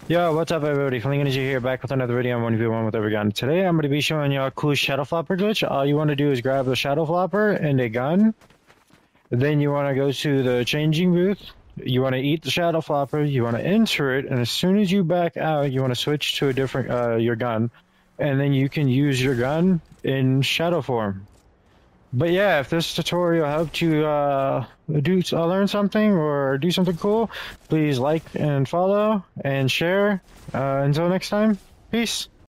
Yo, what's up everybody? Fling Energy here, back with another video on 1v1 with every gun. Today I'm going to be showing you a cool Shadow Flopper glitch. All you want to do is grab the Shadow Flopper and a gun. Then you want to go to the changing booth. You want to eat the Shadow Flopper, you want to enter it, and as soon as you back out, you want to switch to a different, your gun. And then you can use your gun in Shadow form. But yeah, if this tutorial helped you learn something or do something cool, please like and follow and share. Until next time, peace.